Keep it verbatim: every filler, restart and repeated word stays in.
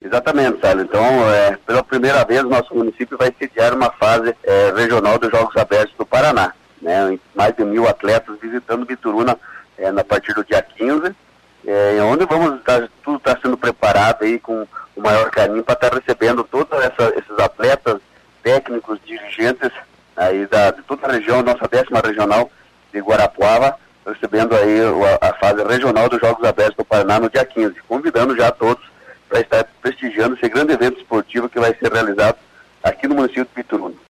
Exatamente, Sálio. Então, é, pela primeira vez, nosso município vai sediar uma fase é, regional dos Jogos Abertos do Paraná, né? Mais de mil atletas visitando Bituruna é, a partir do dia quinze, é, onde vamos estar, tudo está sendo preparado aí com o maior carinho para estar recebendo todos essa, esses atletas, técnicos, dirigentes aí da, de toda a região, nossa décima regional de Guarapuava, recebendo aí a, a fase regional dos Jogos Abertos do Paraná no dia quinze, convidando já todos para estar prestigiando esse grande evento esportivo que vai ser realizado aqui no município de Bituruna.